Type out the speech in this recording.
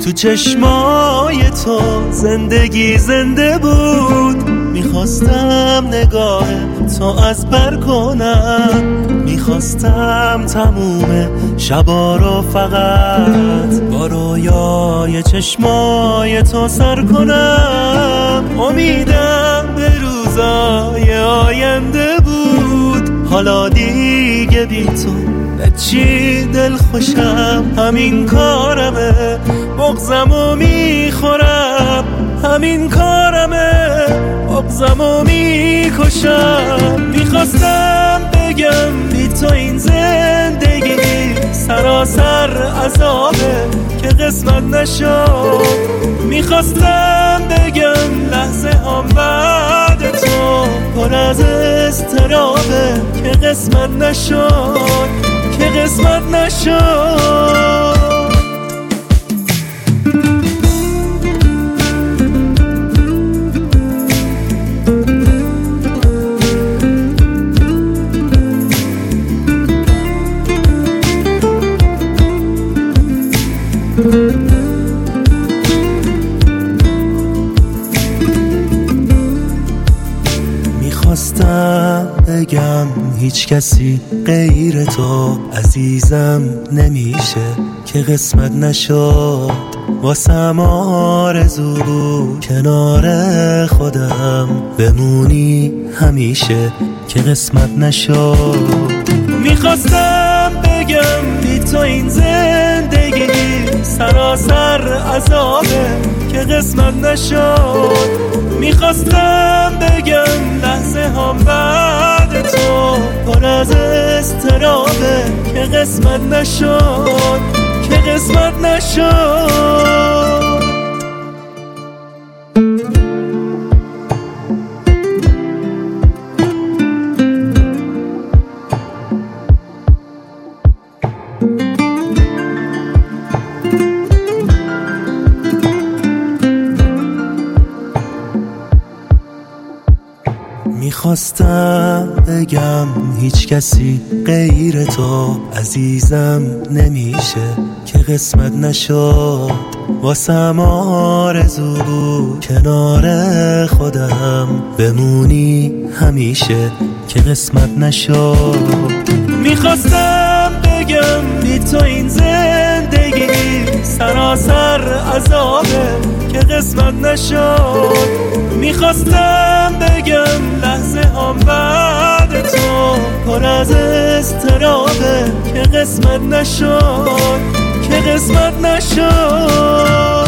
تو چشمای تو زندگی زنده بود. میخواستم نگاه تو از بر کنم، میخواستم تموم شبا رو فقط با رویای چشمای تو سر کنم. امیدم به روزای آینده بود، حالا دیگه بی تو به چی دل خوشم. همین کارمه، بغضمو میخورم، همین کارمه، بغضمو میکشم. میخواستم بگم بی تو این زندگی سراسر عذابه که قسمت نشد. میخواستم بگم لحظه هم بعد تو پر از اضطرابه که قسمت نشد، که قسمت نشد. میخواستم بگم هیچ کسی غیر تو عزیزم نمیشه که قسمت نشد. واسم آرزو بود کنار خودم بمونی همیشه که قسمت نشد. میخواستم بگم بی تو این زندگی سراسر عذابه که قسمت نشد. میخواستم بگم لحظه هم بعد تو پر از اضطرابه که قسمت نشد، که قسمت نشد. میخواستم بگم هیچ کسی غیر تو عزیزم نمیشه که قسمت نشد. واسم آرزو بود کنار خودم بمونی همیشه که قسمت نشد. میخواستم بگم بی تو این زندگی سراسر عذابه که قسمت نشد. میخواستم بگم لحظه هم بعد تو پر از اضطرابه که قسمت نشد، که قسمت نشد.